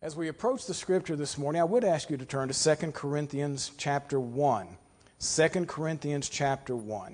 As we approach the scripture this morning, I would ask you to turn to 2 Corinthians chapter 1. 2 Corinthians chapter 1.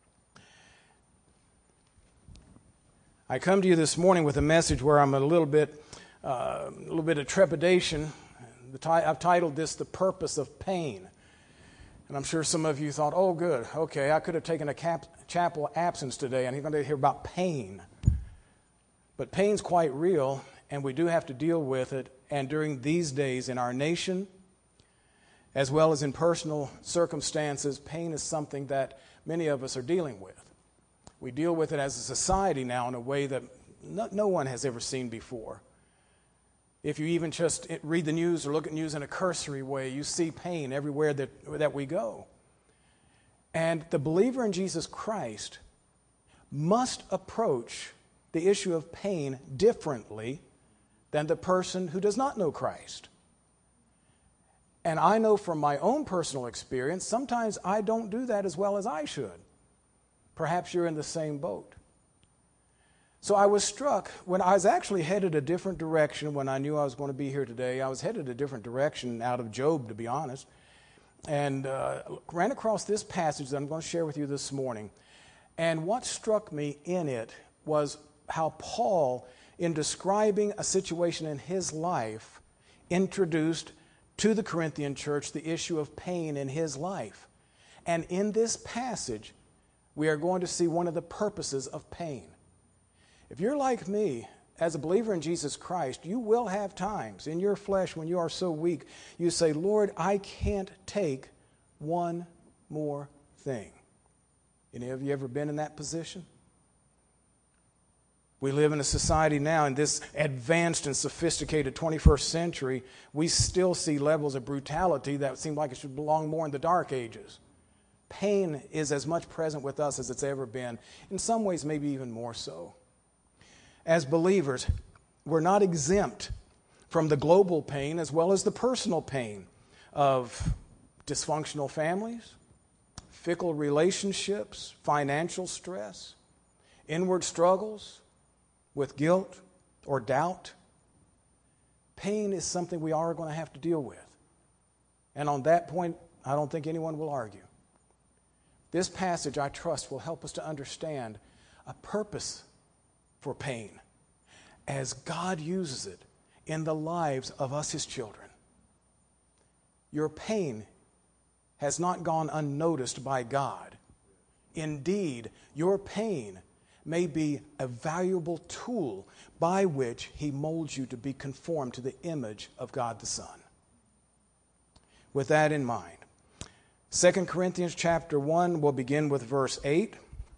I come to you this morning with a message where I'm a little bit of trepidation. I've titled this, The Purpose of Pain. And I'm sure some of you thought, oh, good, okay, I could have taken a chapel absence today, and he's going to hear about pain. But pain's quite real, and we do have to deal with it. And during these days in our nation, as well as in personal circumstances, pain is something that many of us are dealing with. We deal with it as a society now in a way that no one has ever seen before. If you even just read the news or look at news in a cursory way, you see pain everywhere that we go. And the believer in Jesus Christ must approach the issue of pain differently than the person who does not know Christ. And I know from my own personal experience, sometimes I don't do that as well as I should. Perhaps you're in the same boat. So I was struck when I was actually headed a different direction when I knew I was going to be here today. I was headed a different direction out of Job, to be honest, and ran across this passage that I'm going to share with you this morning. And what struck me in it was how Paul, in describing a situation in his life, introduced to the Corinthian church the issue of pain in his life. And in this passage, we are going to see one of the purposes of pain. If you're like me, as a believer in Jesus Christ, you will have times in your flesh when you are so weak, you say, Lord, I can't take one more thing. Any of you ever been in that position? We live in a society now, in this advanced and sophisticated 21st century, we still see levels of brutality that seem like it should belong more in the Dark Ages. Pain is as much present with us as it's ever been, in some ways maybe even more so. As believers, we're not exempt from the global pain as well as the personal pain of dysfunctional families, fickle relationships, financial stress, inward struggles with guilt or doubt. Pain is something we are going to have to deal with. And on that point, I don't think anyone will argue. This passage, I trust, will help us to understand a purpose for pain as God uses it in the lives of us, His children. Your pain has not gone unnoticed by God. Indeed, your pain may be a valuable tool by which He molds you to be conformed to the image of God the Son. With that in mind, 2 Corinthians chapter 1, we'll begin with verse 8.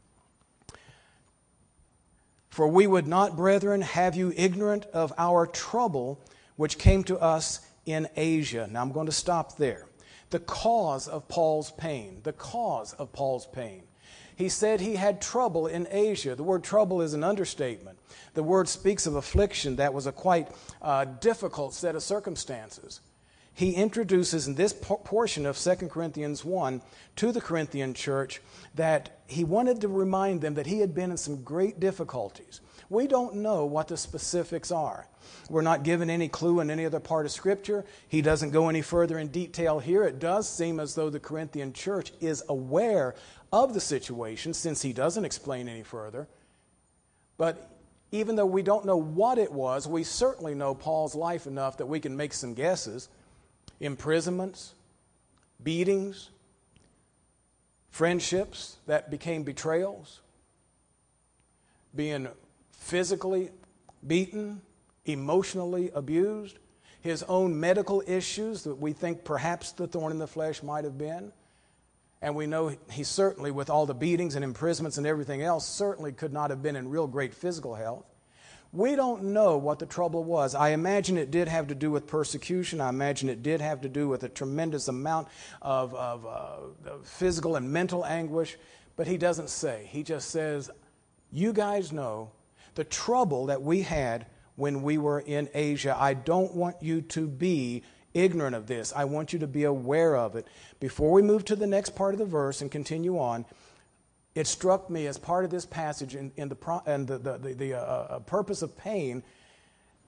For we would not, brethren, have you ignorant of our trouble which came to us in Asia. Now I'm going to stop there. The cause of Paul's pain. The cause of Paul's pain. He said he had trouble in Asia. The word trouble is an understatement. The word speaks of affliction that was a quite difficult set of circumstances. He introduces in this portion of 2 Corinthians 1 to the Corinthian church that he wanted to remind them that he had been in some great difficulties. We don't know what the specifics are. We're not given any clue in any other part of Scripture. He doesn't go any further in detail here. It does seem as though the Corinthian church is aware of the situation since he doesn't explain any further. But even though we don't know what it was, we certainly know Paul's life enough that we can make some guesses. Imprisonments, beatings, friendships that became betrayals, being physically beaten, emotionally abused, his own medical issues that we think perhaps the thorn in the flesh might have been. And we know he certainly, with all the beatings and imprisonments and everything else, certainly could not have been in real great physical health. We don't know what the trouble was. I imagine it did have to do with persecution. I imagine it did have to do with a tremendous amount of physical and mental anguish. But he doesn't say. He just says, you guys know the trouble that we had when we were in Asia. I don't want you to be ignorant of this. I want you to be aware of it. Before we move to the next part of the verse and continue on, it struck me as part of this passage in the purpose of pain that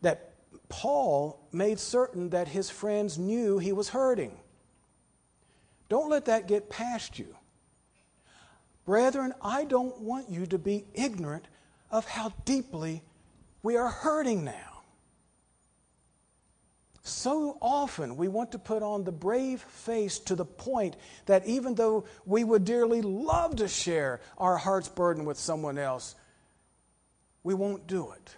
Paul made certain that his friends knew he was hurting. Don't let that get past you. Brethren, I don't want you to be ignorant of how deeply we are hurting now. So often we want to put on the brave face to the point that even though we would dearly love to share our heart's burden with someone else, we won't do it.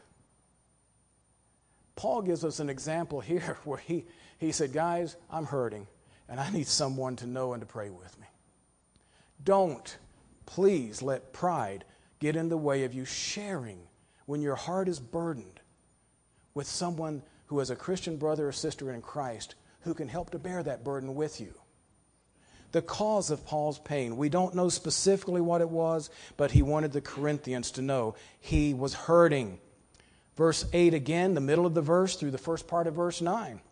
Paul gives us an example here where he said, guys, I'm hurting and I need someone to know and to pray with me. Don't, please, let pride get in the way of you sharing when your heart is burdened with someone who is a Christian brother or sister in Christ who can help to bear that burden with you. The cause of Paul's pain, we don't know specifically what it was, but he wanted the Corinthians to know he was hurting. Verse 8 again, the middle of the verse through the first part of verse 9.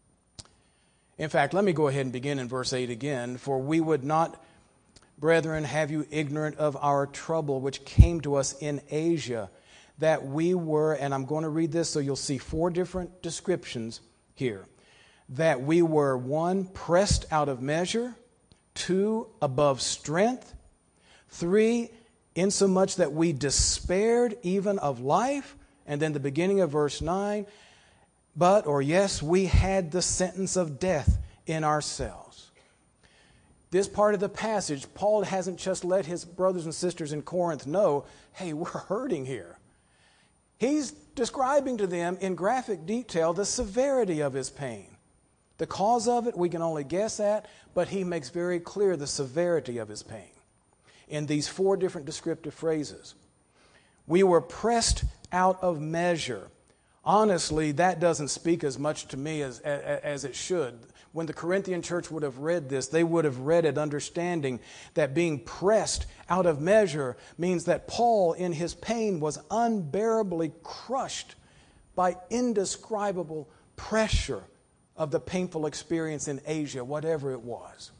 In fact, let me go ahead and begin in verse 8 again. For we would not, brethren, have you ignorant of our trouble which came to us in Asia, that we were, and I'm going to read this so you'll see 4 different descriptions here, that we were 1, pressed out of measure, 2, above strength, 3, insomuch that we despaired even of life, and then the beginning of verse 9, but, or yes, we had the sentence of death in ourselves. This part of the passage, Paul hasn't just let his brothers and sisters in Corinth know, hey, we're hurting here. He's describing to them in graphic detail the severity of his pain. The cause of it we can only guess at, but he makes very clear the severity of his pain in these 4 different descriptive phrases. We were pressed out of measure. Honestly, that doesn't speak as much to me as it should. When the Corinthian church would have read this, they would have read it understanding that being pressed out of measure means that Paul, in his pain, was unbearably crushed by indescribable pressure of the painful experience in Asia, whatever it was.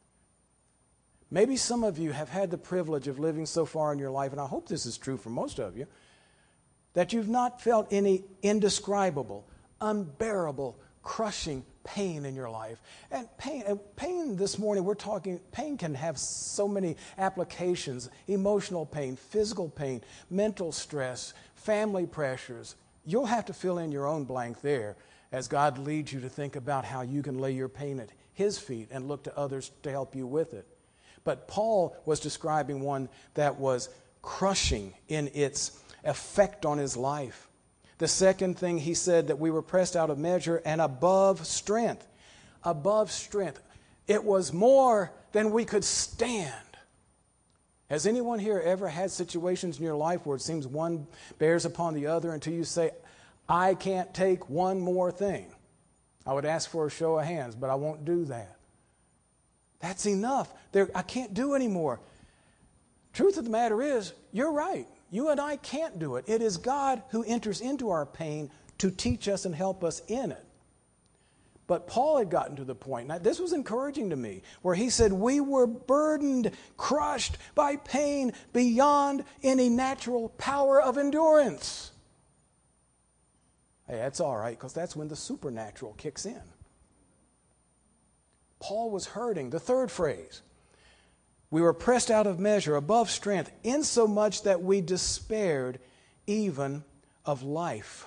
Maybe some of you have had the privilege of living so far in your life, and I hope this is true for most of you, that you've not felt any indescribable, unbearable, crushing pain in your life. And pain this morning, we're talking, pain can have so many applications: emotional pain, physical pain, mental stress, family pressures. You'll have to fill in your own blank there as God leads you to think about how you can lay your pain at His feet and look to others to help you with it. But Paul was describing one that was crushing in its effect on his life. The second thing he said, that we were pressed out of measure and above strength. Above strength. It was more than we could stand. Has anyone here ever had situations in your life where it seems one bears upon the other until you say, I can't take one more thing? I would ask for a show of hands, but I won't do that. That's enough. I can't do anymore. Truth of the matter is, you're right. You and I can't do it. It is God who enters into our pain to teach us and help us in it. But Paul had gotten to the point, now this was encouraging to me, where he said, we were burdened, crushed by pain beyond any natural power of endurance. Hey, that's all right, because that's when the supernatural kicks in. Paul was hurting. The third phrase, we were pressed out of measure, above strength, insomuch that we despaired even of life.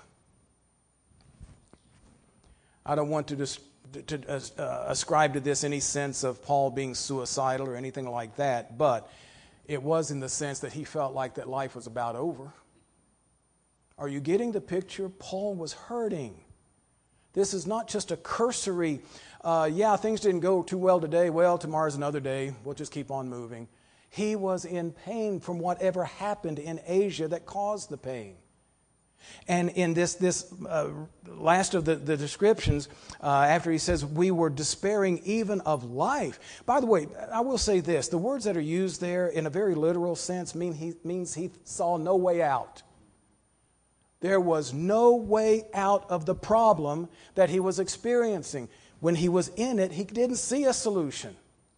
I don't want to ascribe to this any sense of Paul being suicidal or anything like that, but it was in the sense that he felt like that life was about over. Are you getting the picture? Paul was hurting. This is not just a cursory, things didn't go too well today. Well, tomorrow's another day. We'll just keep on moving. He was in pain from whatever happened in Asia that caused the pain. And in this last of the descriptions, after he says, we were despairing even of life. By the way, I will say this. The words that are used there in a very literal sense means he saw no way out. There was no way out of the problem that he was experiencing. When he was in it, he didn't see a solution.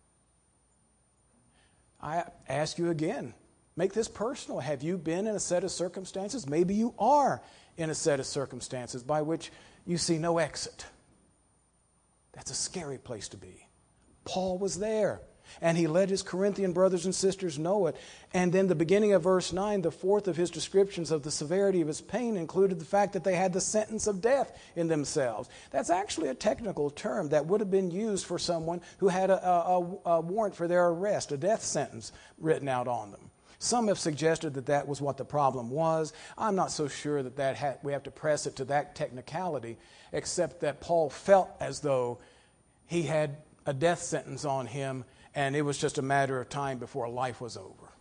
I ask you again, make this personal. Have you been in a set of circumstances? Maybe you are in a set of circumstances by which you see no exit. That's a scary place to be. Paul was there, and he let his Corinthian brothers and sisters know it. And then the beginning of verse 9, the fourth of his descriptions of the severity of his pain included the fact that they had the sentence of death in themselves. That's actually a technical term that would have been used for someone who had a warrant for their arrest, a death sentence written out on them. Some have suggested that that was what the problem was. I'm not so sure that we have to press it to that technicality, except that Paul felt as though he had a death sentence on him, and it was just a matter of time before life was over.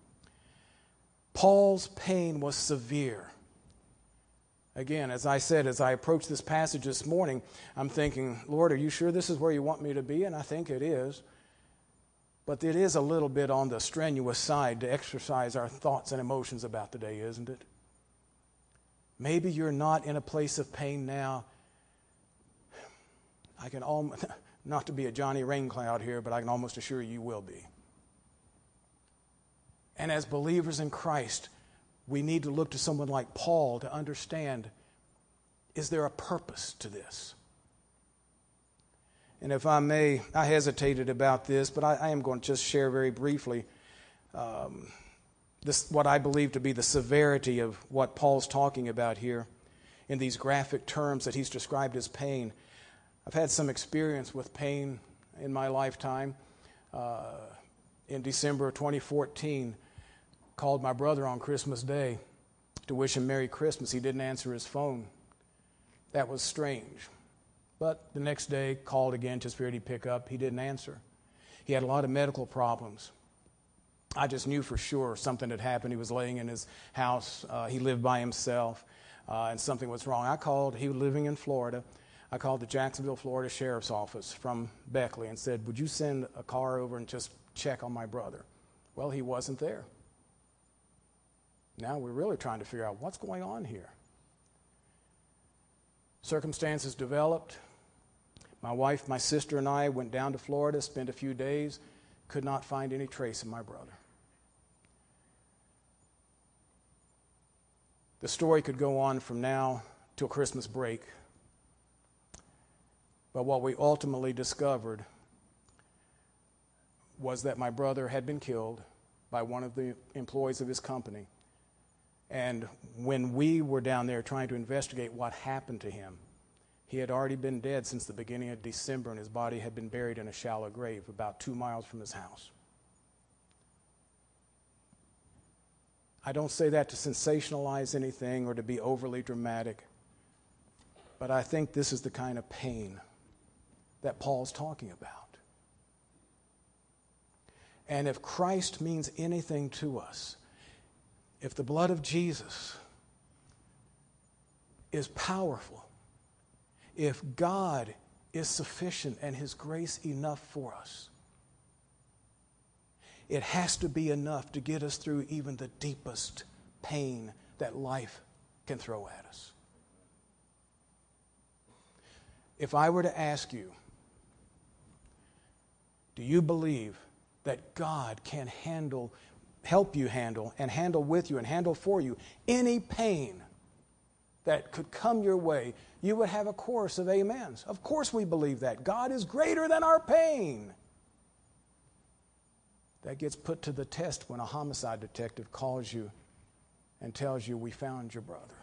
Paul's pain was severe. Again, as I said, as I approached this passage this morning, I'm thinking, Lord, are you sure this is where you want me to be? And I think it is. But it is a little bit on the strenuous side to exercise our thoughts and emotions about the day, isn't it? Maybe you're not in a place of pain now. I can almost, not to be a Johnny Raincloud here, but I can almost assure you will be. And as believers in Christ, we need to look to someone like Paul to understand, is there a purpose to this? And if I may, I hesitated about this, but I am going to just share very briefly what I believe to be the severity of what Paul's talking about here in these graphic terms that he's described as pain. I've had some experience with pain in my lifetime. In December of 2014, called my brother on Christmas Day to wish him Merry Christmas. He didn't answer his phone. That was strange. But the next day, called again, just figured he'd pick up. He didn't answer. He had a lot of medical problems. I just knew for sure something had happened. He was laying in his house. He lived by himself, and something was wrong. I called. He was living in Florida. I called the Jacksonville, Florida Sheriff's Office from Beckley and said, would you send a car over and just check on my brother? Well, he wasn't there. Now we're really trying to figure out what's going on here. Circumstances developed. My wife, my sister, and I went down to Florida, spent a few days, could not find any trace of my brother. The story could go on from now till Christmas break. But what we ultimately discovered was that my brother had been killed by one of the employees of his company. And when we were down there trying to investigate what happened to him, he had already been dead since the beginning of December, and his body had been buried in a shallow grave about 2 miles from his house. I don't say that to sensationalize anything or to be overly dramatic, but I think this is the kind of pain that Paul's talking about. And if Christ means anything to us, if the blood of Jesus is powerful, if God is sufficient and His grace enough for us, it has to be enough to get us through even the deepest pain that life can throw at us. If I were to ask you, do you believe that God can help you handle, and handle with you, and handle for you any pain that could come your way, you would have a chorus of amens. Of course we believe that. God is greater than our pain. That gets put to the test when a homicide detective calls you and tells you, we found your brother.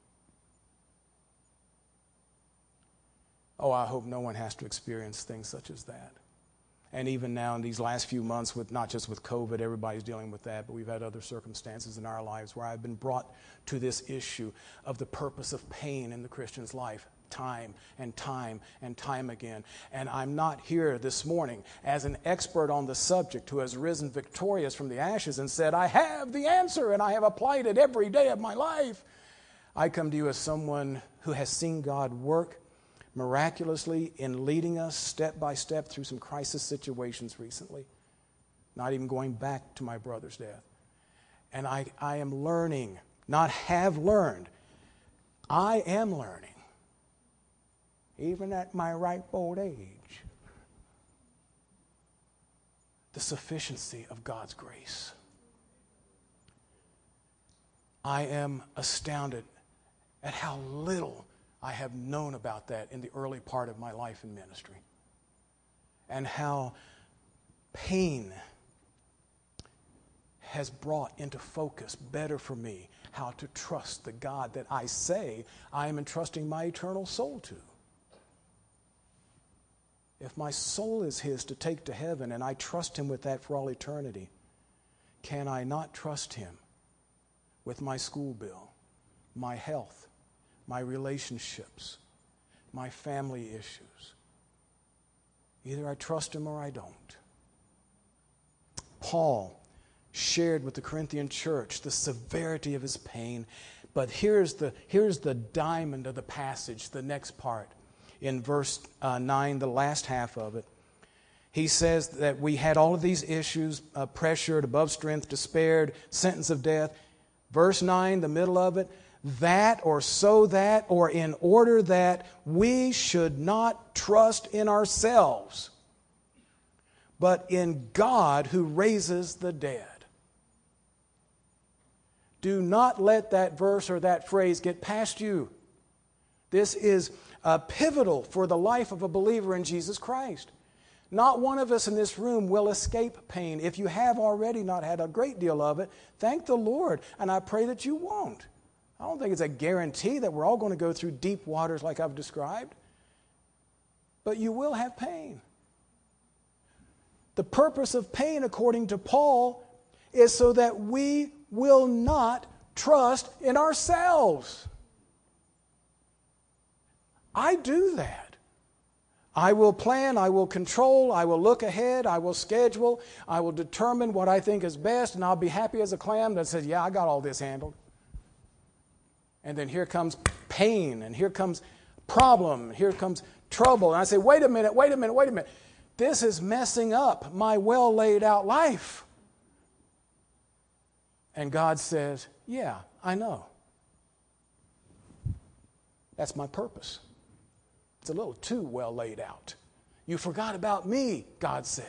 Oh, I hope no one has to experience things such as that. And even now in these last few months, with not just with COVID, everybody's dealing with that, but we've had other circumstances in our lives where I've been brought to this issue of the purpose of pain in the Christian's life, time and time and time again. And I'm not here this morning as an expert on the subject who has risen victorious from the ashes and said, I have the answer and I have applied it every day of my life. I come to you as someone who has seen God work miraculously in leading us step by step through some crisis situations recently, not even going back to my brother's death. And I am learning, not have learned, I am learning, even at my ripe old age, the sufficiency of God's grace. I am astounded at how little I have known about that in the early part of my life in ministry. And how pain has brought into focus better for me how to trust the God that I say I am entrusting my eternal soul to. If my soul is His to take to heaven and I trust Him with that for all eternity, can I not trust Him with my school bill, my health, my relationships, my family issues? Either I trust Him or I don't. Paul shared with the Corinthian church the severity of his pain, but here's the diamond of the passage, the next part. In verse 9, the last half of it, he says that we had all of these issues, pressured, above strength, despaired, sentence of death. Verse 9, the middle of it, that or so that or in order that we should not trust in ourselves, but in God who raises the dead. Do not let that verse or that phrase get past you. This is pivotal for the life of a believer in Jesus Christ. Not one of us in this room will escape pain. If you have already not had a great deal of it, thank the Lord, and I pray that you won't. I don't think it's a guarantee that we're all going to go through deep waters like I've described, but you will have pain. The purpose of pain, according to Paul, is so that we will not trust in ourselves. I do that. I will plan, I will control, I will look ahead, I will schedule, I will determine what I think is best, and I'll be happy as a clam that says, yeah, I got all this handled. And then here comes pain, and here comes problem, and here comes trouble. And I say, wait a minute. This is messing up my well laid out life. And God says, yeah, I know. That's my purpose. It's a little too well laid out. You forgot about me, God says.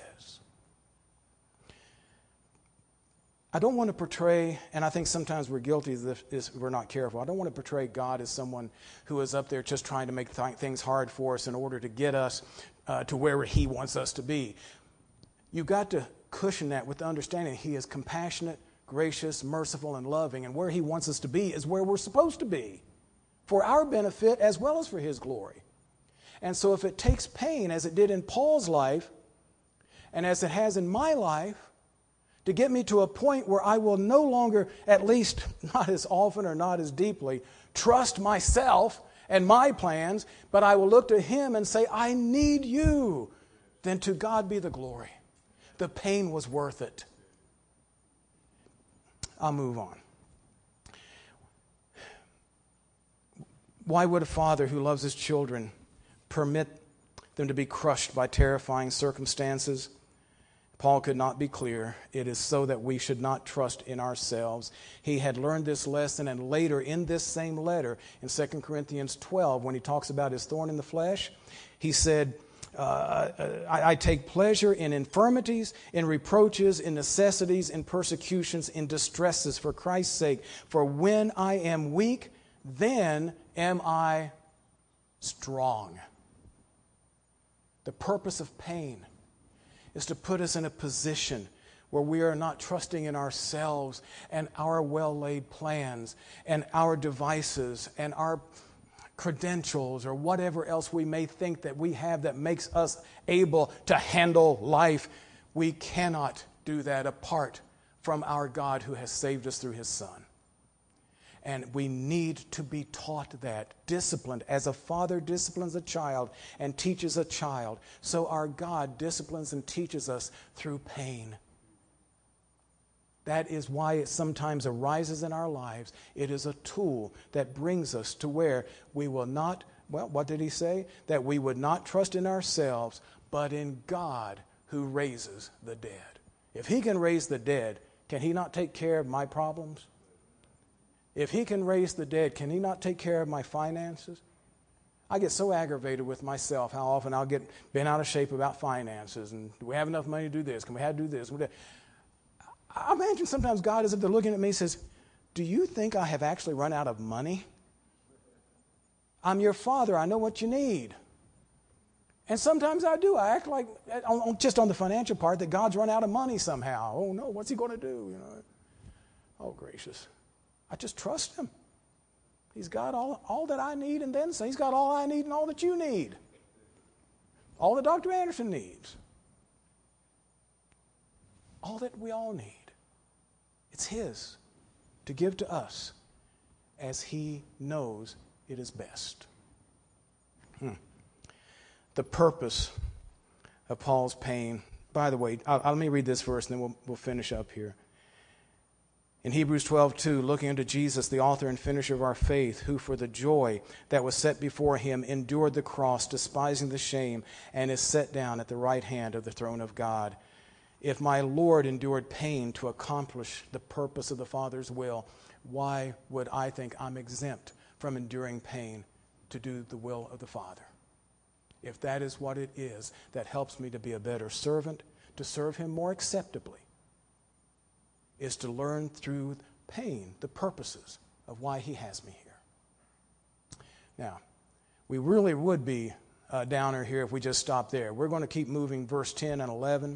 I don't want to portray, and I think sometimes we're guilty of this, we're not careful. I don't want to portray God as someone who is up there just trying to make things hard for us in order to get us to where He wants us to be. You've got to cushion that with the understanding He is compassionate, gracious, merciful, and loving, and where He wants us to be is where we're supposed to be, for our benefit as well as for His glory. And so if it takes pain, as it did in Paul's life, and as it has in my life, to get me to a point where I will no longer, at least not as often or not as deeply, trust myself and my plans, but I will look to Him and say, I need you, then to God be the glory. The pain was worth it. I'll move on. Why would a father who loves his children permit them to be crushed by terrifying circumstances? Paul could not be clearer. It is so that we should not trust in ourselves. He had learned this lesson, and later in this same letter, in 2 Corinthians 12, when he talks about his thorn in the flesh, he said, I take pleasure in infirmities, in reproaches, in necessities, in persecutions, in distresses for Christ's sake. For when I am weak, then am I strong. The purpose of pain is to put us in a position where we are not trusting in ourselves and our well-laid plans and our devices and our credentials or whatever else we may think that we have that makes us able to handle life. We cannot do that apart from our God who has saved us through His Son. And we need to be taught that, disciplined, as a father disciplines a child and teaches a child. So our God disciplines and teaches us through pain. That is why it sometimes arises in our lives. It is a tool that brings us to where we will not, what did he say? That we would not trust in ourselves, but in God who raises the dead. If He can raise the dead, can He not take care of my problems? If He can raise the dead, can He not take care of my finances? I get so aggravated with myself how often I'll get bent out of shape about finances. And do we have enough money to do this? Can we have to do this? I imagine sometimes God, as if they're looking at me, says, do you think I have actually run out of money? I'm your father. I know what you need. And sometimes I do. I act like, just on the financial part, that God's run out of money somehow. Oh, no, what's he going to do? Oh, gracious. I just trust him. He's got all that I need and then some. He's got all I need and all that you need. All that Dr. Anderson needs. All that we all need. It's his to give to us as he knows it is best. The purpose of Paul's pain. By the way, let me read this verse and then we'll finish up here. In Hebrews 12:2, looking unto Jesus, the author and finisher of our faith, who for the joy that was set before him endured the cross, despising the shame, and is set down at the right hand of the throne of God. If my Lord endured pain to accomplish the purpose of the Father's will, why would I think I'm exempt from enduring pain to do the will of the Father? If that is what it is that helps me to be a better servant, to serve him more acceptably, is to learn through pain the purposes of why he has me here. Now, we really would be a downer here if we just stopped there. We're going to keep moving verse 10 and 11.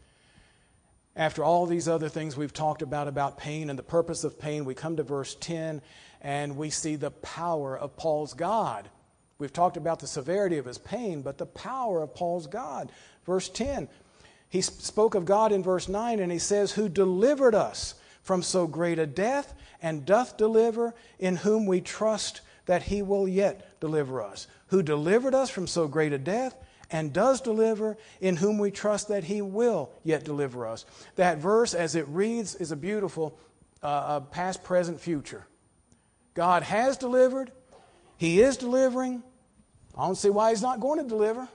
After all these other things we've talked about pain and the purpose of pain, we come to verse 10 and we see the power of Paul's God. We've talked about the severity of his pain, but the power of Paul's God. Verse 10, he spoke of God in verse 9, and he says, who delivered us from so great a death, and doth deliver, in whom we trust that he will yet deliver us. Who delivered us from so great a death, and does deliver, in whom we trust that he will yet deliver us. That verse, as it reads, is a beautiful past, present, future. God has delivered. He is delivering. I don't see why he's not going to deliver.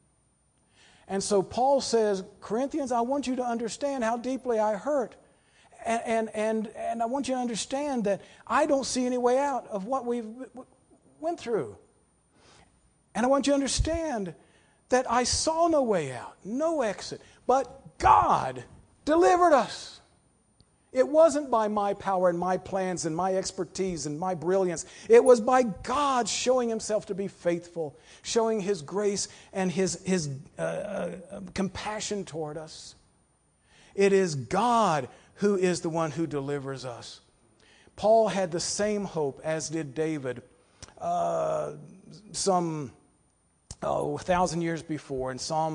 And so Paul says, Corinthians, I want you to understand how deeply I hurt. And I want you to understand that I don't see any way out of what we've went through. And I want you to understand that I saw no way out, no exit. But God delivered us. It wasn't by my power and my plans and my expertise and my brilliance. It was by God showing himself to be faithful, showing his grace and his compassion toward us. It is God who is the one who delivers us. Paul had the same hope as did David some 1,000 years before in Psalm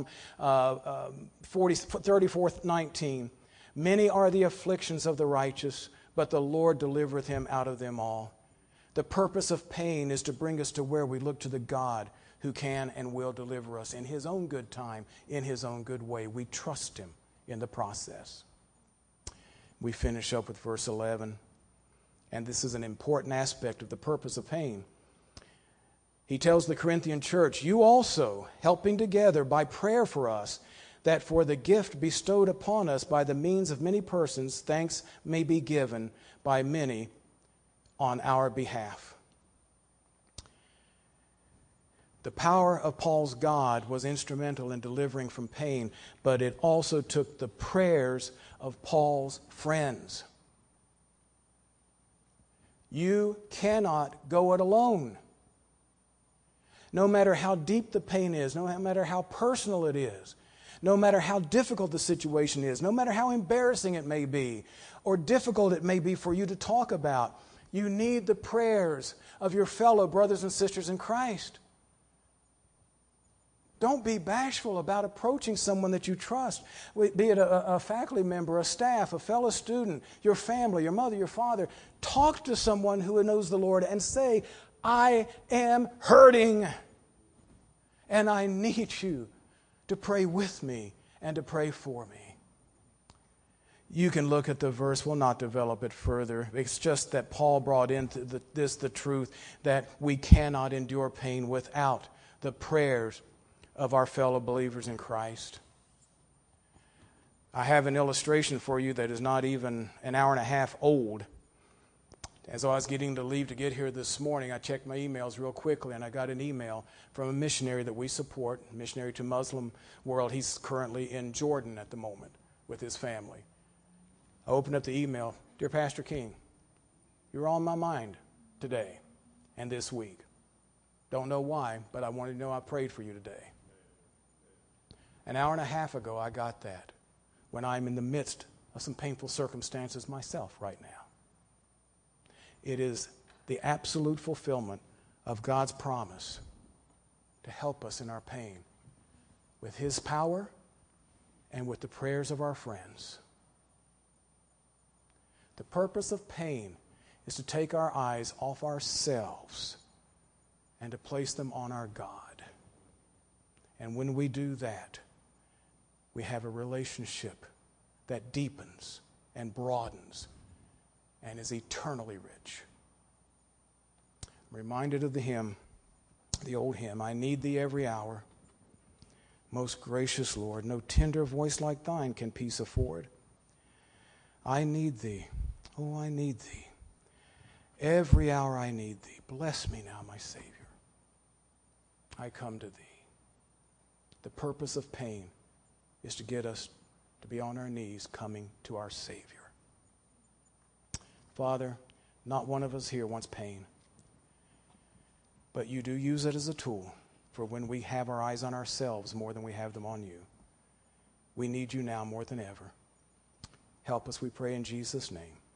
34:19. Many are the afflictions of the righteous, but the Lord delivereth him out of them all. The purpose of pain is to bring us to where we look to the God who can and will deliver us in his own good time, in his own good way. We trust him in the process. We finish up with verse 11, and this is an important aspect of the purpose of pain. He tells the Corinthian church, you also, helping together by prayer for us, that for the gift bestowed upon us by the means of many persons, thanks may be given by many on our behalf. The power of Paul's God was instrumental in delivering from pain, but it also took the prayers of Paul's friends. You cannot go it alone. No matter how deep the pain is, no matter how personal it is, no matter how difficult the situation is, no matter how embarrassing it may be, or difficult it may be for you to talk about, you need the prayers of your fellow brothers and sisters in Christ. Don't be bashful about approaching someone that you trust, be it a faculty member, a staff, a fellow student, your family, your mother, your father. Talk to someone who knows the Lord and say, I am hurting, and I need you to pray with me and to pray for me. You can look at the verse. We'll not develop it further. It's just that Paul brought into the truth that we cannot endure pain without the prayers of our fellow believers in Christ. I have an illustration for you that is not even an hour and a half old. As I was getting to leave to get here this morning, I checked my emails real quickly, and I got an email from a missionary that we support, a missionary to Muslim world. He's currently in Jordan at the moment with his family. I opened up the email. Dear Pastor King, you're on my mind today and this week. Don't know why, but I wanted to know I prayed for you today. An hour and a half ago, I got that when I'm in the midst of some painful circumstances myself right now. It is the absolute fulfillment of God's promise to help us in our pain with His power and with the prayers of our friends. The purpose of pain is to take our eyes off ourselves and to place them on our God. And when we do that, we have a relationship that deepens and broadens and is eternally rich. I'm reminded of the hymn, the old hymn, I need thee every hour. Most gracious Lord, no tender voice like thine can peace afford. I need thee, oh, I need thee. Every hour I need thee. Bless me now, my Savior. I come to thee. The purpose of pain is to get us to be on our knees coming to our Savior. Father, not one of us here wants pain, but you do use it as a tool for when we have our eyes on ourselves more than we have them on you. We need you now more than ever. Help us, we pray in Jesus' name.